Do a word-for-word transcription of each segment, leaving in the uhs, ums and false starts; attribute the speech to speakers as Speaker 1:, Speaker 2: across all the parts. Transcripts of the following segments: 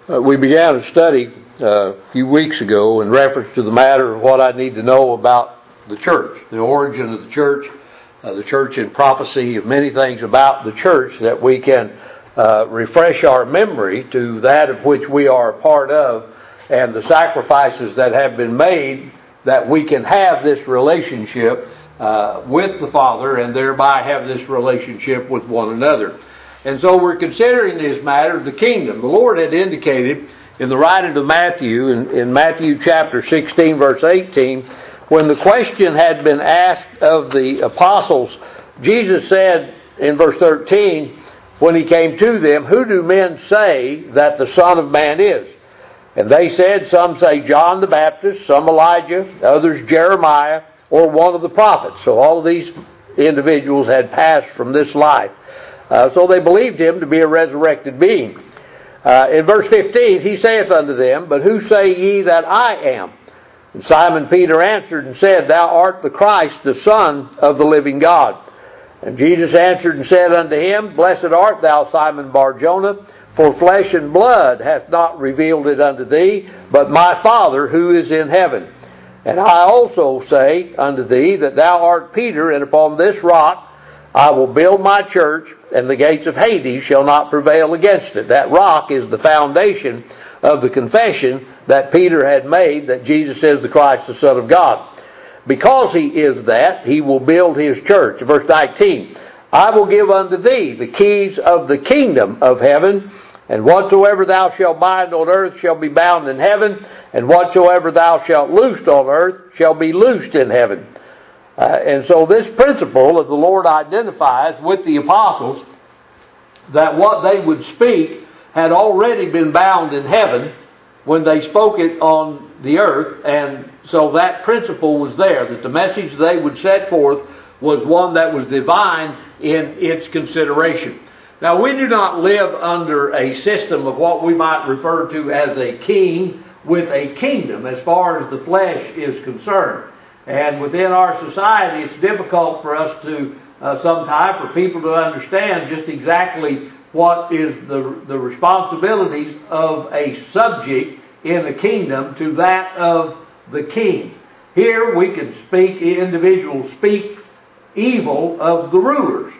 Speaker 1: Uh, we began a study uh, a few weeks ago in reference to the matter of what I need to know about the church, the origin of the church, uh, the church in prophecy, of many things about the church that we can uh, refresh our memory to that of which we are a part of, and the sacrifices that have been made that we can have this relationship uh, with the Father and thereby have this relationship with one another. And so we're considering this matter of the kingdom. The Lord had indicated in the writing of Matthew, in, in Matthew chapter sixteen, verse eighteen, when the question had been asked of the apostles, Jesus said in verse thirteen, when he came to them, "Who do men say that the Son of Man is?" And they said, some say John the Baptist, some Elijah, others Jeremiah, or one of the prophets. So all of these individuals had passed from this life. Uh, so they believed him to be a resurrected being. Uh, in verse fifteen, he saith unto them, "But who say ye that I am?" And Simon Peter answered and said, "Thou art the Christ, the Son of the living God." And Jesus answered and said unto him, "Blessed art thou, Simon Bar-Jonah, for flesh and blood hath not revealed it unto thee, but my Father who is in heaven. And I also say unto thee that thou art Peter, and upon this rock I will build my church, and the gates of Hades shall not prevail against it." That rock is the foundation of the confession that Peter had made, that Jesus is the Christ, the Son of God. Because he is that, he will build his church. Verse nineteen, "I will give unto thee the keys of the kingdom of heaven, and whatsoever thou shalt bind on earth shall be bound in heaven, and whatsoever thou shalt loose on earth shall be loosed in heaven." Uh, and so this principle that the Lord identifies with the apostles, that what they would speak had already been bound in heaven when they spoke it on the earth. And so that principle was there, that the message they would set forth was one that was divine in its consideration. Now, we do not live under a system of what we might refer to as a king with a kingdom as far as the flesh is concerned. And within our society, it's difficult for us to, uh, sometimes, for people to understand just exactly what is the, the responsibilities of a subject in the kingdom to that of the king. Here we can speak, individuals speak evil of the rulers.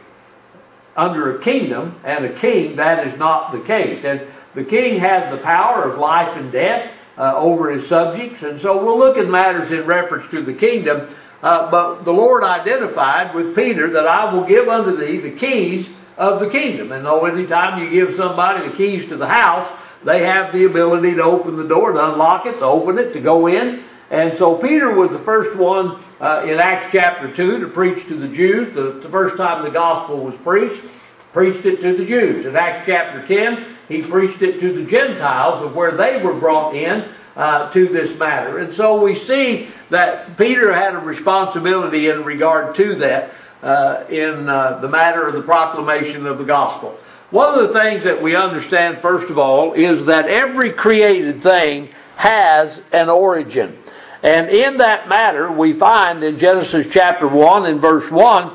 Speaker 1: Under a kingdom and a king, that is not the case. And the king has the power of life and death uh, over his subjects. And so we'll look at matters in reference to the kingdom. Uh, but the Lord identified with Peter that I will give unto thee the keys of the kingdom. And though any time you give somebody the keys to the house, they have the ability to open the door, to unlock it, to open it, to go in. And so Peter was the first one uh, in Acts chapter two to preach to the Jews. The, the first time the gospel was preached, preached it to the Jews. In Acts chapter ten, he preached it to the Gentiles of where they were brought in uh, to this matter. And so we see that Peter had a responsibility in regard to that uh, in uh, the matter of the proclamation of the gospel. One of the things that we understand, first of all, is that every created thing has an origin. And in that matter, we find in Genesis chapter one and verse one,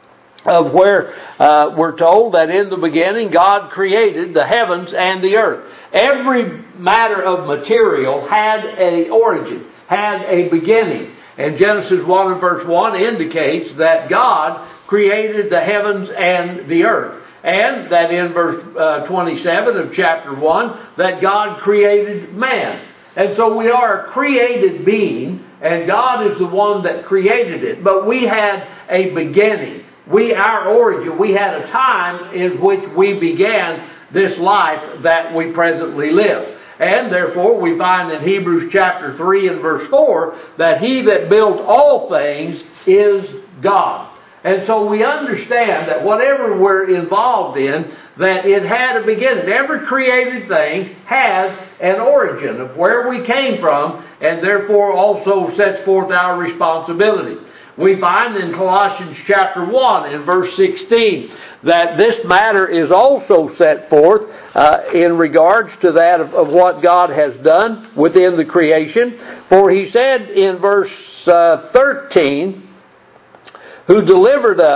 Speaker 1: of where uh, we're told that in the beginning God created the heavens and the earth. Every matter of material had an origin, had a beginning. And Genesis one and verse one indicates that God created the heavens and the earth. And that in verse uh, twenty-seven of chapter one, that God created man. And so we are a created being, and God is the one that created it. But we had a beginning. We, our origin, we had a time in which we began this life that we presently live. And therefore we find in Hebrews chapter three and verse four that he that built all things is God. And so we understand that whatever we're involved in, that it had a beginning. Every created thing has an origin of where we came from, and therefore also sets forth our responsibility. We find in Colossians chapter one and verse sixteen that this matter is also set forth uh, in regards to that of, of what God has done within the creation. For he said in verse uh, thirteen, "Who delivered us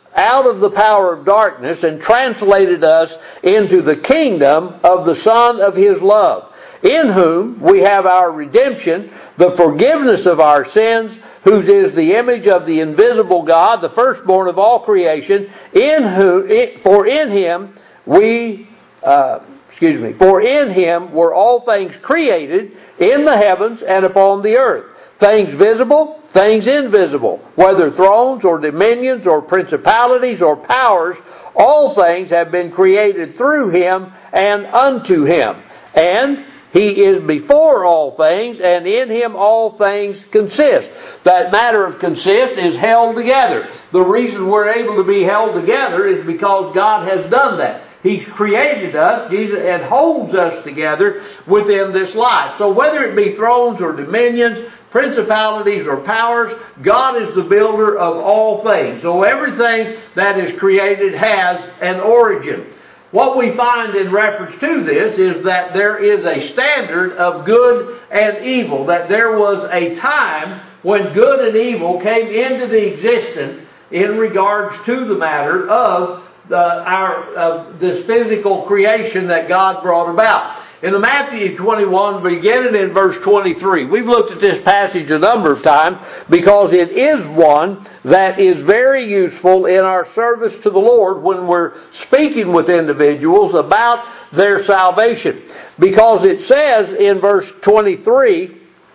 Speaker 1: out of the power of darkness and translated us into the kingdom of the Son of His love, in whom we have our redemption, the forgiveness of our sins, whose is the image of the invisible God, the firstborn of all creation, in who, for in Him we, uh, excuse me, for in Him were all things created in the heavens and upon the earth, things visible, things invisible, whether thrones or dominions or principalities or powers, all things have been created through Him and unto Him. And He is before all things, and in Him all things consist. That matter of consist is held together. The reason we're able to be held together is because God has done that. He's created us, Jesus, and holds us together within this life. So whether it be thrones or dominions, principalities or powers, God is the builder of all things. So everything that is created has an origin. What we find in reference to this is that there is a standard of good and evil, that there was a time when good and evil came into the existence in regards to the matter of the, our of this physical creation that God brought about. In the Matthew twenty-one, beginning in verse twenty-three, we've looked at this passage a number of times because it is one that is very useful in our service to the Lord when we're speaking with individuals about their salvation. Because it says in verse twenty-three,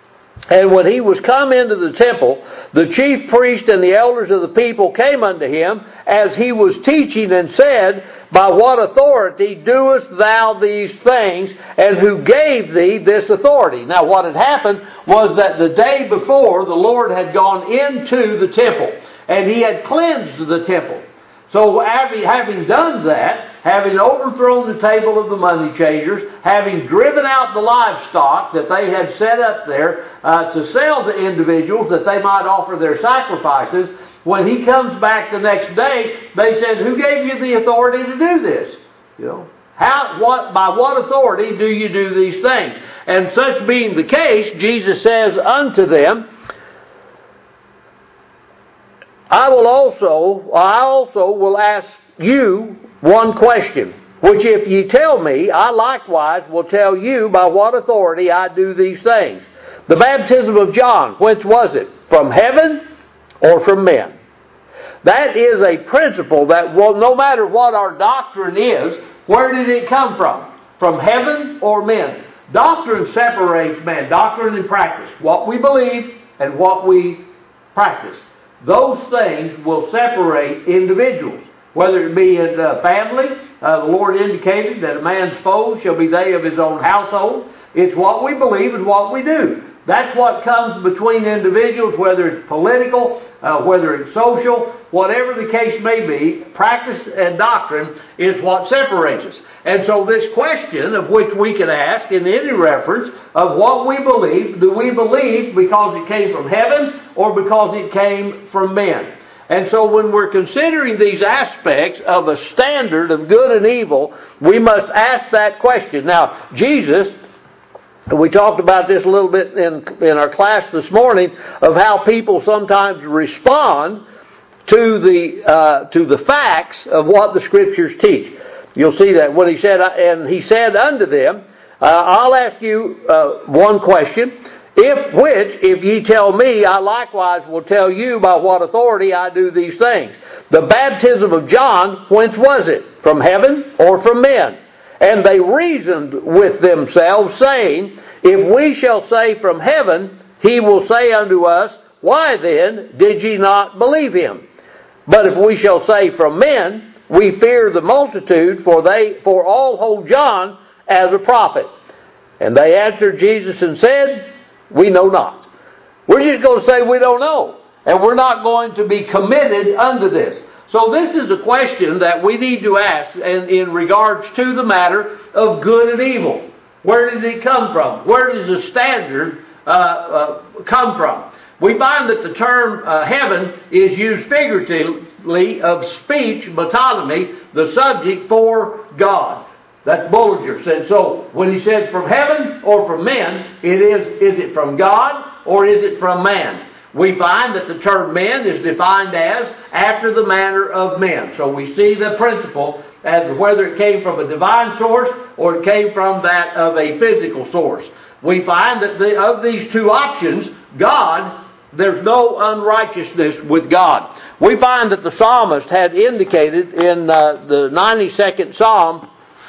Speaker 1: and when he was come into the temple, the chief priest and the elders of the people came unto him as he was teaching and said, by what authority doest thou these things, and who gave thee this authority? Now what had happened was that the day before the Lord had gone into the temple, and He had cleansed the temple. So having done that, having overthrown the table of the money changers, having driven out the livestock that they had set up there uh, to sell to individuals that they might offer their sacrifices, when He comes back the next day, they said, who gave you the authority to do this? You know, how, what, by what authority do you do these things? And such being the case, Jesus says unto them, I will also, I also will ask you one question, which if ye tell me, I likewise will tell you by what authority I do these things. The baptism of John, whence was it? From heaven or from men? That is a principle that will, no matter what our doctrine is, where did it come from? From heaven or men? Doctrine separates man, doctrine and practice. What we believe and what we practice. Those things will separate individuals. Whether it be in the family, uh, the Lord indicated that a man's foes shall be they of his own household. It's what we believe and what we do. That's what comes between individuals, whether it's political, uh, whether it's social, whatever the case may be, practice and doctrine is what separates us. And so this question of which we can ask in any reference of what we believe, do we believe because it came from heaven or because it came from men? And so when we're considering these aspects of a standard of good and evil, we must ask that question. Now, Jesus, we talked about this a little bit in, in our class this morning, of how people sometimes respond to the uh, to the facts of what the Scriptures teach. You'll see that when he said, and he said unto them, uh, I'll ask you uh, one question, if which, if ye tell me, I likewise will tell you by what authority I do these things. The baptism of John, whence was it? From heaven or from men? And they reasoned with themselves, saying, if we shall say from heaven, he will say unto us, why then did ye not believe him? But if we shall say from men, we fear the multitude, for they for all hold John as a prophet. And they answered Jesus and said, we know not. We're just going to say we don't know. And we're not going to be committed unto this. So this is a question that we need to ask in, in regards to the matter of good and evil. Where did it come from? Where does the standard uh, uh, come from? We find that the term uh, heaven is used figuratively of speech, metonymy, the subject for God. That's Bullinger said. So when he said from heaven or from men, it is, is it from God or is it from man? we find that the term men is defined as after the manner of men. So we see the principle as to whether it came from a divine source or it came from that of a physical source. We find that the, of these two options, God, there's no unrighteousness with God. We find that the psalmist had indicated in uh, the ninety-second Psalm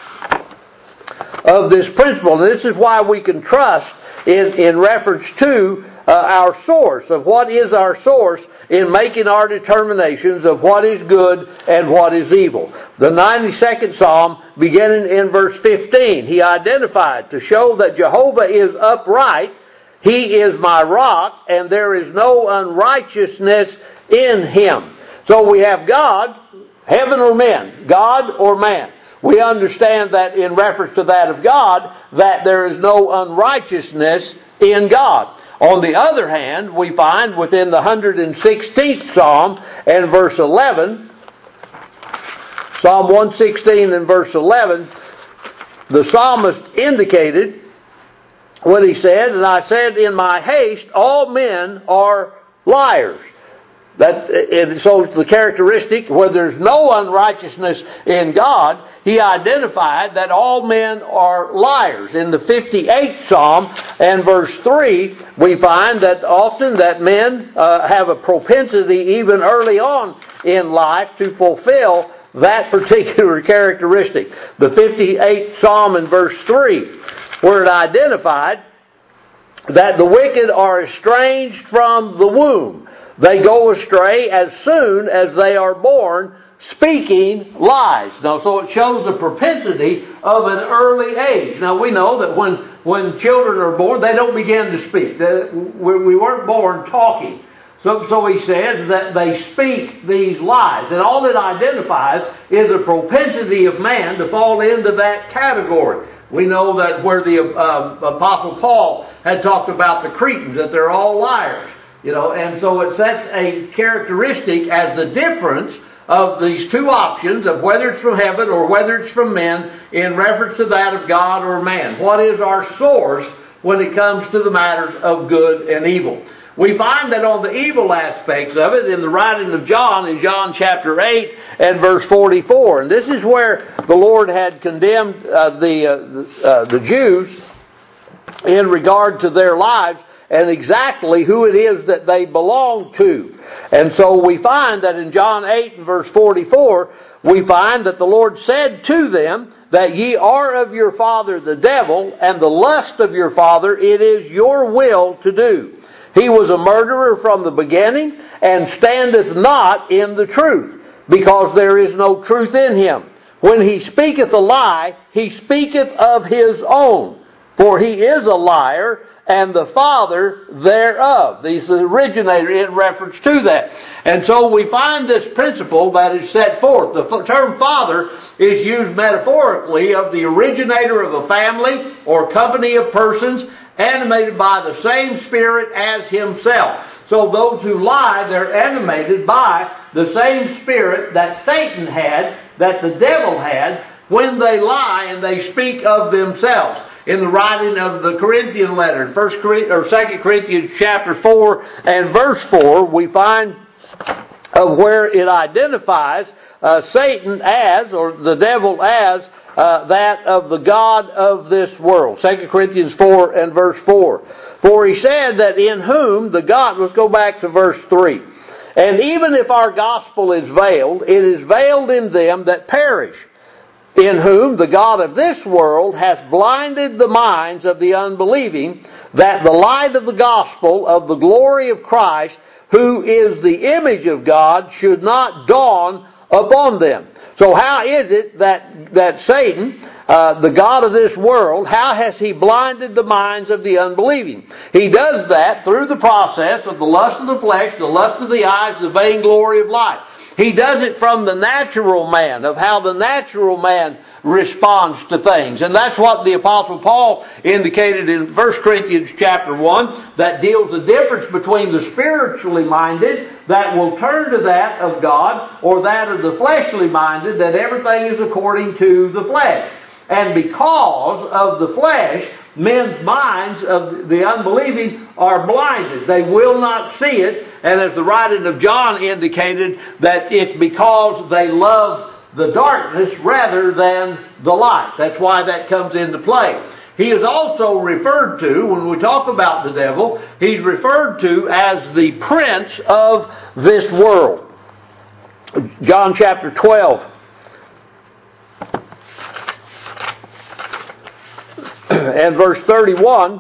Speaker 1: of this principle. And this is why we can trust in, in reference to uh, our source, of what is our source in making our determinations of what is good and what is evil. The ninety-second Psalm, beginning in verse fifteen, he identified to show that Jehovah is upright. He is my rock, and there is no unrighteousness in him. So we have God, heaven or men, God or man. We understand that in reference to that of God, that there is no unrighteousness in God. On the other hand, we find within the one hundred sixteenth Psalm and verse eleven, Psalm one sixteen and verse eleven, the psalmist indicated when he said, and I said in my haste, all men are liars. That, and so the characteristic, where there's no unrighteousness in God, he identified that all men are liars. In the fifty-eighth Psalm and verse three, we find that often that men uh, have a propensity even early on in life to fulfill that particular characteristic. The fifty-eighth Psalm and verse three, where it identified that the wicked are estranged from the womb. They go astray as soon as they are born, speaking lies. Now, so it shows the propensity of an early age. Now, we know that when, when children are born, they don't begin to speak. We weren't born talking. So, so he says that they speak these lies. And all it identifies is a propensity of man to fall into that category. We know that where the uh, Apostle Paul had talked about the Cretans, that they're all liars. You know, and so it sets a characteristic as the difference of these two options of whether it's from heaven or whether it's from men in reference to that of God or man. What is our source when it comes to the matters of good and evil? We find that on the evil aspects of it in the writing of John, in John chapter eight and verse forty-four. And this is where the Lord had condemned uh, the, uh, the, uh, the Jews in regard to their lives and exactly who it is that they belong to. And so we find that in John eight and verse forty-four, we find that the Lord said to them that ye are of your father the devil, and the lust of your father it is your will to do. He was a murderer from the beginning, and standeth not in the truth, because there is no truth in him. When he speaketh a lie, he speaketh of his own, for he is a liar, and the father thereof. He's the originator in reference to that. And so we find this principle that is set forth. The term father is used metaphorically of the originator of a family or company of persons animated by the same spirit as himself. So those who lie, they're animated by the same spirit that Satan had, that the devil had, when they lie and they speak of themselves. In the writing of the Corinthian letter, First or Second Corinthians chapter four and verse four, we find of where it identifies uh, Satan as, or the devil as, uh, that of the god of this world. Second Corinthians four and verse four. For he said that in whom the God, let's go back to verse three. And even if our gospel is veiled, it is veiled in them that perish, in whom the God of this world has blinded the minds of the unbelieving, that the light of the gospel of the glory of Christ, who is the image of God, should not dawn upon them. So how is it that, that Satan, uh, the God of this world, how has he blinded the minds of the unbelieving? He does that through the process of the lust of the flesh, the lust of the eyes, the vainglory of life. He does it from the natural man, of how the natural man responds to things. And that's what the Apostle Paul indicated in First Corinthians chapter one, that deals the difference between the spiritually minded, that will turn to that of God, or that of the fleshly minded, that everything is according to the flesh. And because of the flesh, men's minds of the unbelieving are blinded. They will not see it. And as the writing of John indicated, that it's because they love the darkness rather than the light. That's why that comes into play. He is also referred to, when we talk about the devil, he's referred to as the prince of this world. John chapter twelve. And verse thirty-one,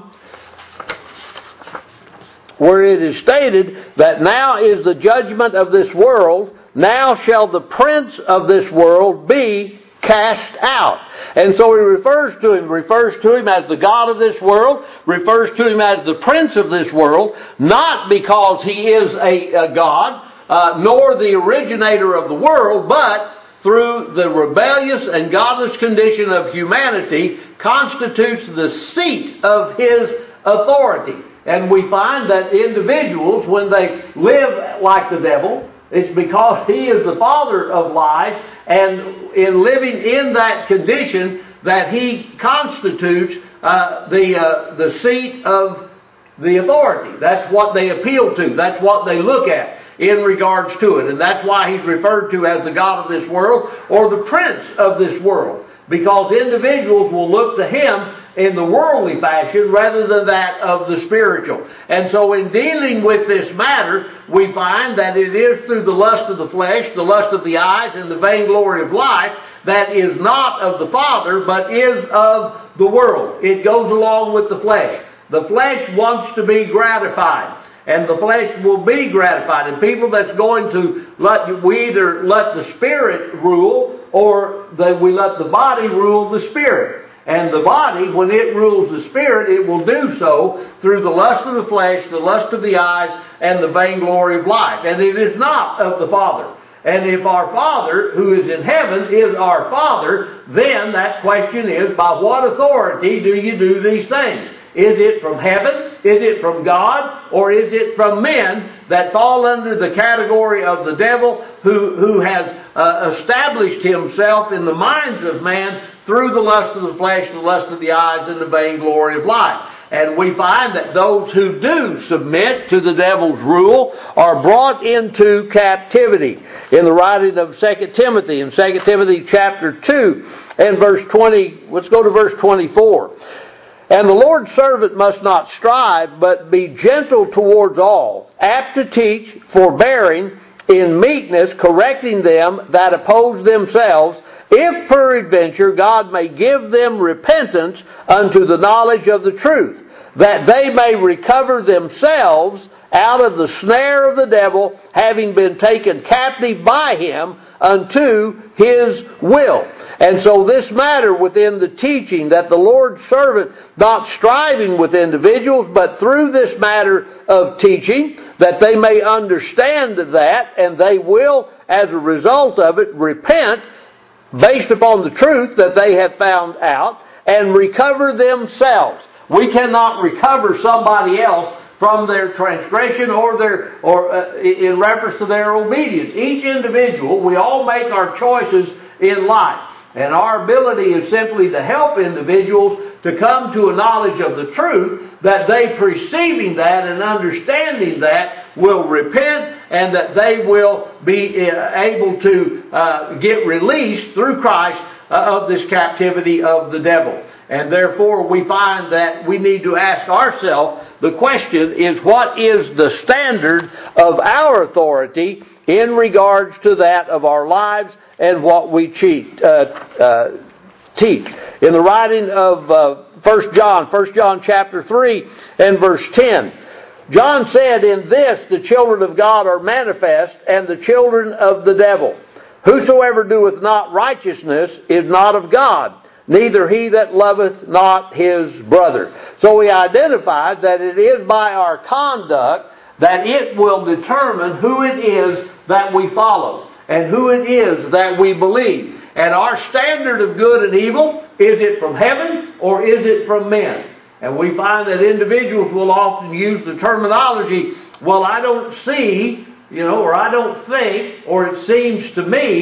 Speaker 1: where it is stated that now is the judgment of this world, now shall the prince of this world be cast out. And so he refers to him, refers to him as the God of this world, refers to him as the prince of this world, not because he is a, a God, uh, nor the originator of the world, but through the rebellious and godless condition of humanity, constitutes the seat of his authority. And we find that individuals, when they live like the devil, it's because he is the father of lies, and in living in that condition, that he constitutes uh, the uh, the seat of the authority. That's what they appeal to. That's what they look at in regards to it. And that's why he's referred to as the God of this world, or the prince of this world. Because individuals will look to him in the worldly fashion rather than that of the spiritual. And so in dealing with this matter, we find that it is through the lust of the flesh, the lust of the eyes, and the vainglory of life that is not of the Father, but is of the world. It goes along with the flesh. The flesh wants to be gratified, and the flesh will be gratified. And people that's going to let, we either let the spirit rule, or that we let the body rule the spirit. And the body, when it rules the spirit, it will do so through the lust of the flesh, the lust of the eyes, and the vainglory of life. And it is not of the Father. And if our Father, who is in heaven, is our Father, then that question is, by what authority do you do these things? Is it from heaven? Is it from God? Or is it from men that fall under the category of the devil, who, who has uh, established himself in the minds of man through the lust of the flesh, the lust of the eyes, and the vainglory of life? And we find that those who do submit to the devil's rule are brought into captivity. In the writing of Second Timothy, in Second Timothy chapter two and verse twenty, let's go to verse twenty-four. And the Lord's servant must not strive, but be gentle towards all, apt to teach, forbearing, in meekness, correcting them that oppose themselves, if peradventure God may give them repentance unto the knowledge of the truth, that they may recover themselves out of the snare of the devil, having been taken captive by him unto his will. And so this matter within the teaching, that the Lord's servant not striving with individuals, but through this matter of teaching, that they may understand that, and they will, as a result of it, repent based upon the truth that they have found out, and recover themselves. We cannot recover somebody else from their transgression or their or uh, in reference to their obedience. Each individual, we all make our choices in life. And our ability is simply to help individuals to come to a knowledge of the truth, that they, perceiving that and understanding that, will repent, and that they will be able to uh, get released through Christ uh, of this captivity of the devil. And therefore we find that we need to ask ourselves, the question is, what is the standard of our authority in regards to that of our lives and what we cheat, uh, uh, teach? In the writing of uh, First John, First John chapter three and verse ten, John said, in this the children of God are manifest, and the children of the devil. Whosoever doeth not righteousness is not of God, neither he that loveth not his brother. So we identified that it is by our conduct that it will determine who it is that we follow and who it is that we believe. And our standard of good and evil, is it from heaven or is it from men? And we find that individuals will often use the terminology, well, I don't see, you know, or I don't think, or it seems to me,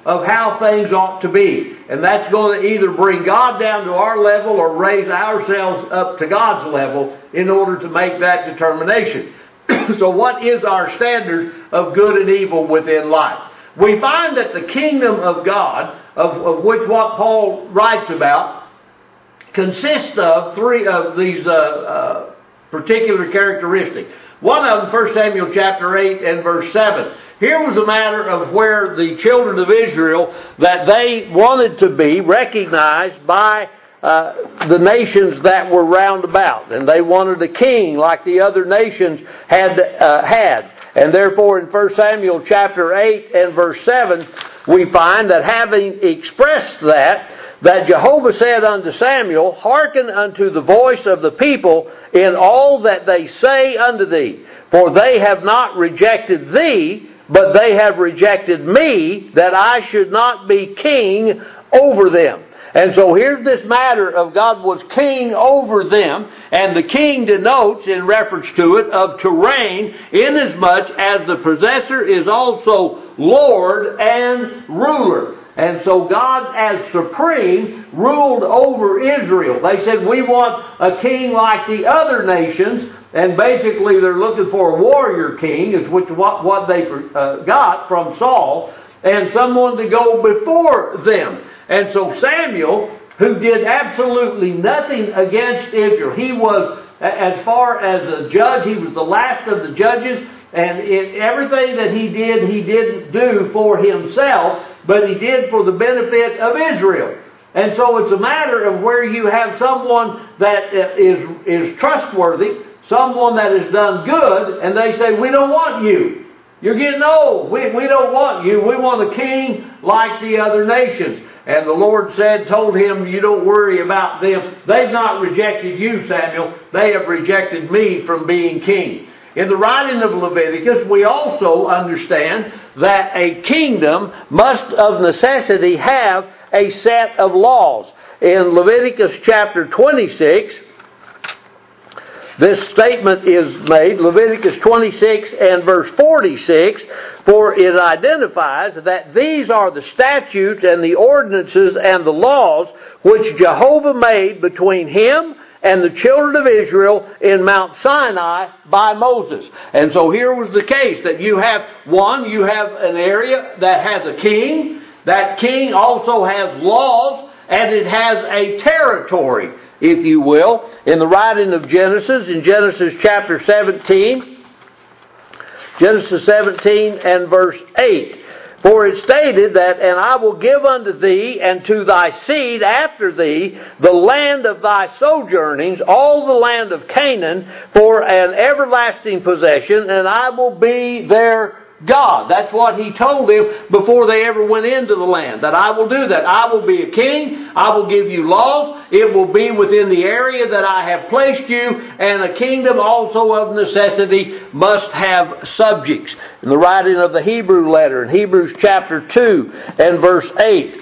Speaker 1: of how things ought to be. And that's going to either bring God down to our level or raise ourselves up to God's level in order to make that determination. So what is our standard of good and evil within life? We find that the kingdom of God, of, of which what Paul writes about, consists of three of these uh, uh, particular characteristics. One of them, First Samuel chapter eight and verse seven. Here was a matter of where the children of Israel, that they wanted to be recognized by uh, the nations that were round about. And they wanted a king like the other nations had uh, had. And therefore in First Samuel chapter eight and verse seven, we find that having expressed that, that Jehovah said unto Samuel, hearken unto the voice of the people in all that they say unto thee. For they have not rejected thee, but they have rejected me, that I should not be king over them. And so here's this matter of God was king over them, and the king denotes, in reference to it, of to reign, inasmuch as the possessor is also Lord and ruler. And so God, as supreme, ruled over Israel. They said, we want a king like the other nations, and basically they're looking for a warrior king, is which what, what they uh, got from Saul, and someone to go before them. And so Samuel, who did absolutely nothing against Israel, he was, as far as a judge, he was the last of the judges, and it, everything that he did, he didn't do for himself, but he did for the benefit of Israel. And so it's a matter of where you have someone that is, is trustworthy, someone that has done good, and they say, we don't want you. You're getting old. We, we don't want you. We want a king like the other nations. And the Lord said, told him, you don't worry about them. They've not rejected you, Samuel. They have rejected me from being king. In the writing of Leviticus, we also understand that a kingdom must of necessity have a set of laws. In Leviticus chapter twenty-six, this statement is made, Leviticus twenty-six and verse forty-six, for it identifies that these are the statutes and the ordinances and the laws which Jehovah made between him and the children of Israel in Mount Sinai by Moses. And so here was the case, that you have, one, you have an area that has a king. That king also has laws, and it has a territory, if you will. In the writing of Genesis, in Genesis chapter seventeen, Genesis seventeen and verse eight, for it stated that, and I will give unto thee and to thy seed after thee the land of thy sojournings, all the land of Canaan, for an everlasting possession, and I will be their God. That's what he told them before they ever went into the land, that I will do that. I will be a king. I will give you laws. It will be within the area that I have placed you, and a kingdom also of necessity must have subjects. In the writing of the Hebrew letter, in Hebrews chapter two and verse eight,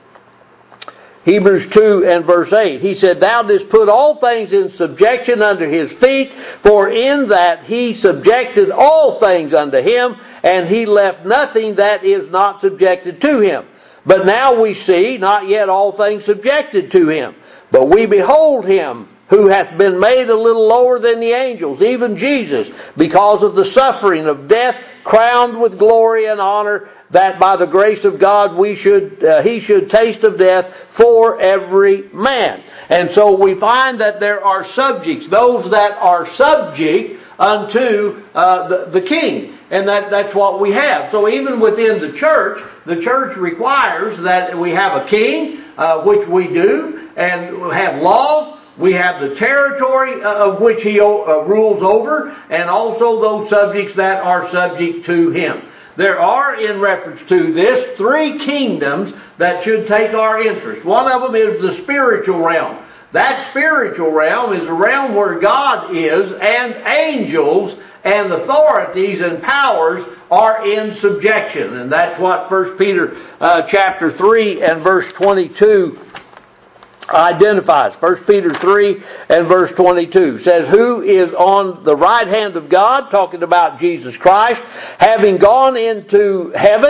Speaker 1: Hebrews two and verse eight, he said, thou didst put all things in subjection under his feet, for in that he subjected all things unto him, and he left nothing that is not subjected to him. But now we see not yet all things subjected to him, but we behold him who hath been made a little lower than the angels, even Jesus, because of the suffering of death, crowned with glory and honor, that by the grace of God we should uh, he should taste of death for every man. And so we find that there are subjects, those that are subject unto uh, the, the king. And that, that's what we have. So even within the church, the church requires that we have a king, uh, which we do, and we have laws. We have the territory of which he uh, rules over, and also those subjects that are subject to him. There are, in reference to this, three kingdoms that should take our interest. One of them is the spiritual realm. That spiritual realm is a realm where God is, and angels and authorities and powers are in subjection. And that's what First Peter uh, chapter three and verse twenty-two identifies. First Peter three and verse twenty-two says, who is on the right hand of God, talking about Jesus Christ, having gone into heaven,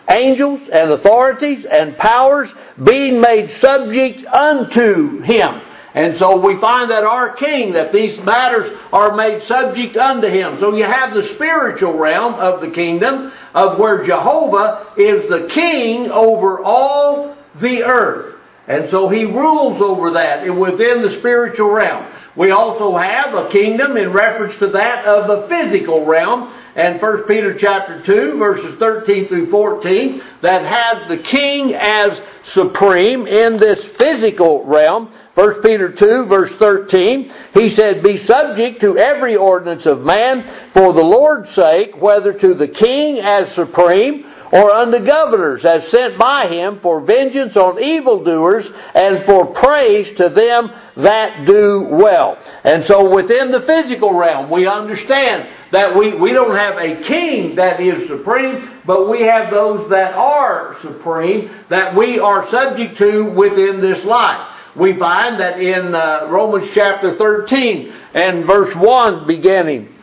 Speaker 1: angels and authorities and powers being made subject unto him. And so we find that our King, that these matters are made subject unto him. So you have the spiritual realm of the kingdom, of where Jehovah is the king over all the earth. And so he rules over that within the spiritual realm. We also have a kingdom in reference to that of the physical realm. And First Peter chapter two, verses thirteen through fourteen, that has the king as supreme in this physical realm. First Peter two, verse thirteen, he said, "Be subject to every ordinance of man for the Lord's sake, whether to the king as supreme, or unto governors as sent by him for vengeance on evildoers and for praise to them that do well." And so within the physical realm, we understand that we, we don't have a king that is supreme, but we have those that are supreme, that we are subject to within this life. We find that in uh, Romans chapter thirteen and verse one beginning,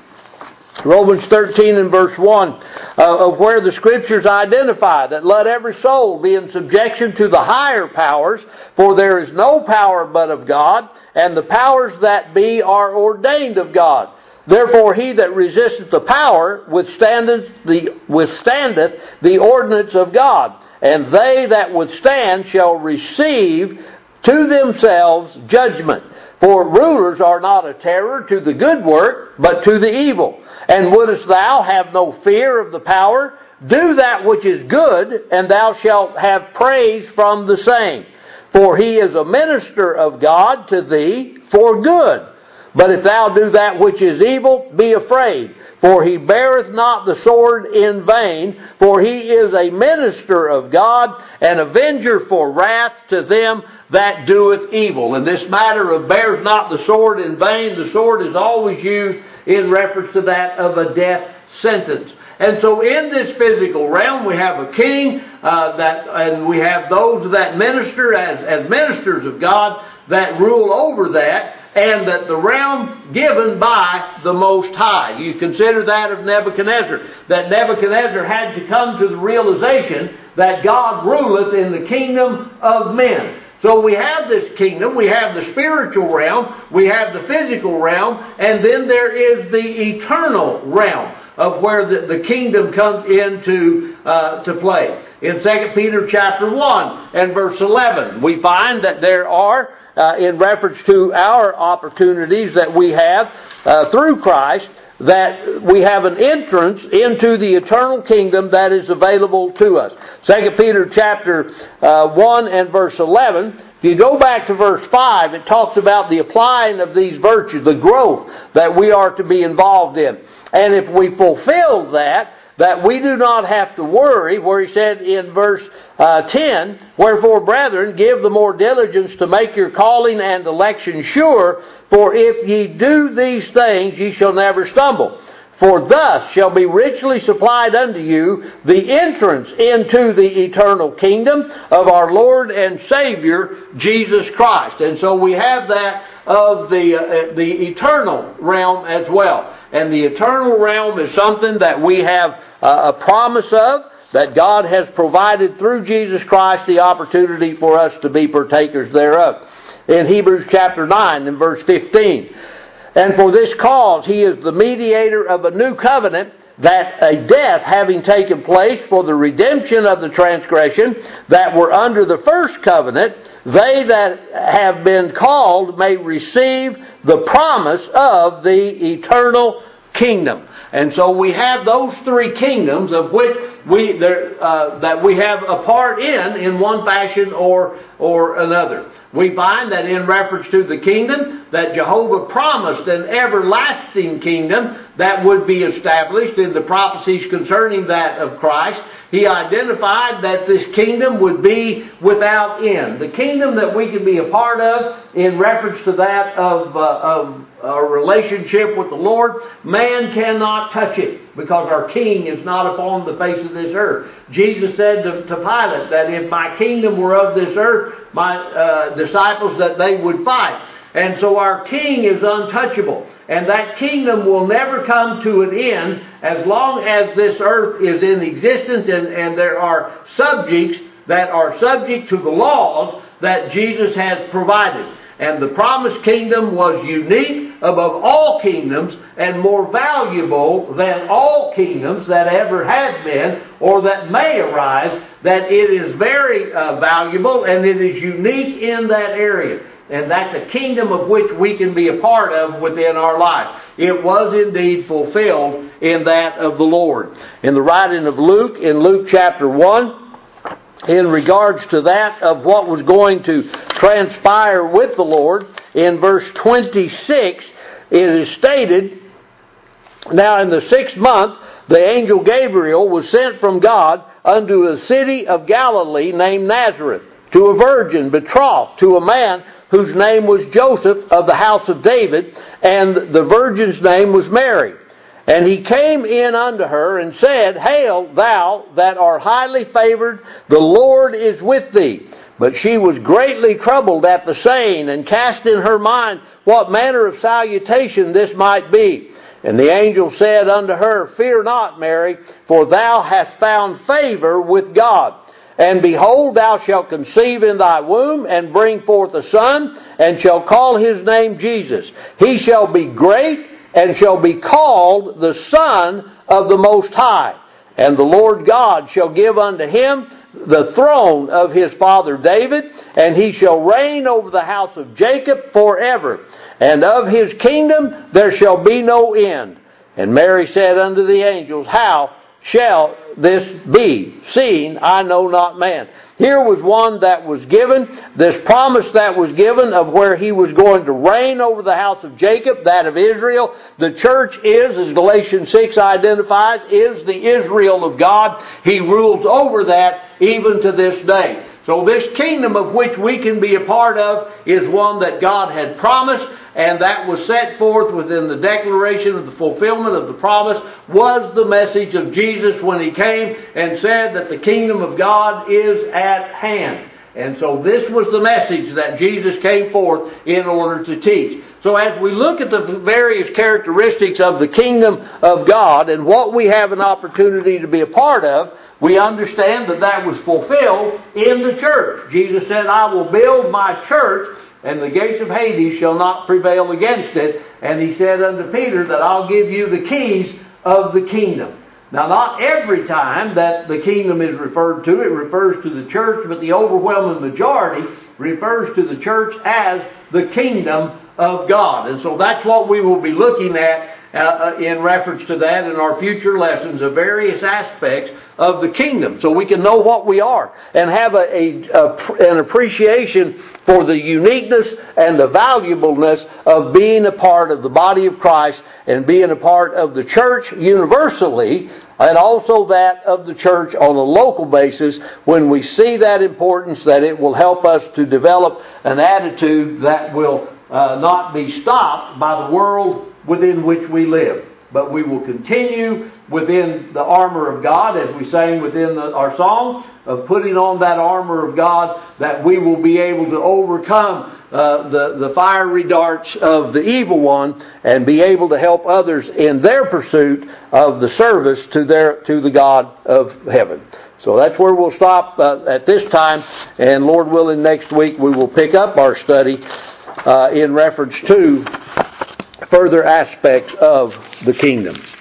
Speaker 1: Romans thirteen and verse one, uh, of where the Scriptures identify that let every soul be in subjection to the higher powers, for there is no power but of God, and the powers that be are ordained of God. Therefore he that resisteth the power withstandeth the, withstandeth the ordinance of God, and they that withstand shall receive to themselves judgment. For rulers are not a terror to the good work, but to the evil. And wouldest thou have no fear of the power? Do that which is good, and thou shalt have praise from the same. For he is a minister of God to thee for good. But if thou do that which is evil, be afraid. For he beareth not the sword in vain, for he is a minister of God, an avenger for wrath to them that doeth evil. And this matter of bears not the sword in vain, the sword is always used in reference to that of a death sentence. And so in this physical realm, we have a king, uh, that, and we have those that minister as, as ministers of God that rule over that, and that the realm given by the Most High. You consider that of Nebuchadnezzar, that Nebuchadnezzar had to come to the realization that God ruleth in the kingdom of men. So we have this kingdom, we have the spiritual realm, we have the physical realm, and then there is the eternal realm of where the, the kingdom comes into uh, to play. In Second Peter chapter one and verse eleven, we find that there are, uh, in reference to our opportunities that we have uh, through Christ, that we have an entrance into the eternal kingdom that is available to us. Second Peter chapter uh, one and verse eleven, if you go back to verse five, it talks about the applying of these virtues, the growth that we are to be involved in. And if we fulfill that, that we do not have to worry, where he said in verse uh, ten, "Wherefore, brethren, give the more diligence to make your calling and election sure, for if ye do these things, ye shall never stumble. For thus shall be richly supplied unto you the entrance into the eternal kingdom of our Lord and Savior, Jesus Christ." And so we have that of the, uh, the eternal realm as well. And the eternal realm is something that we have uh, a promise of, that God has provided through Jesus Christ the opportunity for us to be partakers thereof. In Hebrews chapter nine and verse fifteen, "And for this cause he is the mediator of a new covenant, that a death having taken place for the redemption of the transgression that were under the first covenant, they that have been called may receive the promise of the eternal kingdom." And so we have those three kingdoms of which we there, uh, that we have a part in in one fashion or or another. We find that in reference to the kingdom, that Jehovah promised an everlasting kingdom that would be established in the prophecies concerning that of Christ. He identified that this kingdom would be without end. The kingdom that we can be a part of in reference to that of, uh, of our relationship with the Lord, man cannot touch it because our king is not upon the face of this earth. Jesus said to, to Pilate that if my kingdom were of this earth, my uh, disciples, that they would fight. And so our king is untouchable. and that kingdom will never come to an end as long as this earth is in existence, and, and there are subjects that are subject to the laws that Jesus has provided. And the promised kingdom was unique above all kingdoms and more valuable than all kingdoms that ever has been or that may arise, that it is very uh, valuable and it is unique in that area. And that's a kingdom of which we can be a part of within our life. It was indeed fulfilled in that of the Lord. In the writing of Luke, in Luke chapter one, in regards to that of what was going to transpire with the Lord, in verse twenty-six, it is stated, "Now in the sixth month, the angel Gabriel was sent from God unto a city of Galilee named Nazareth, to a virgin betrothed to a man whose name was Joseph of the house of David, and the virgin's name was Mary. And he came in unto her and said, Hail, thou that art highly favored, the Lord is with thee. But she was greatly troubled at the saying, and cast in her mind what manner of salutation this might be. And the angel said unto her, Fear not, Mary, for thou hast found favor with God. And behold, thou shalt conceive in thy womb, and bring forth a son, and shall call his name Jesus. He shall be great, and shall be called the Son of the Most High. And the Lord God shall give unto him the throne of his father David, and he shall reign over the house of Jacob forever. And of his kingdom there shall be no end. And Mary said unto the angels, How shall this be, seeing I know not man? Here was one that was given, this promise that was given of where he was going to reign over the house of Jacob, that of Israel. The church is, as Galatians six identifies, is the Israel of God. He rules over that even to this day. So this kingdom of which we can be a part of is one that God had promised, and that was set forth within the declaration of the fulfillment of the promise was the message of Jesus when he came and said that the kingdom of God is at hand. And so this was the message that Jesus came forth in order to teach. So as we look at the various characteristics of the kingdom of God and what we have an opportunity to be a part of, we understand that that was fulfilled in the church. Jesus said, I will build my church, and the gates of Hades shall not prevail against it. And he said unto Peter that I'll give you the keys of the kingdom. Now, not every time that the kingdom is referred to, it refers to the church, but the overwhelming majority refers to the church as the kingdom of God. And so that's what we will be looking at uh, in reference to that in our future lessons of various aspects of the kingdom, so we can know what we are and have a, a, a an appreciation for the uniqueness and the valuableness of being a part of the body of Christ and being a part of the church universally, and also that of the church on a local basis. When we see that importance, that it will help us to develop an attitude that will uh, not be stopped by the world within which we live, but we will continue within the armor of God, as we sang within the, our song, of putting on that armor of God, that we will be able to overcome uh, the, the fiery darts of the evil one and be able to help others in their pursuit of the service to their to the God of heaven. So that's where we'll stop uh, at this time, and Lord willing, next week we will pick up our study uh, in reference to further aspects of the kingdom.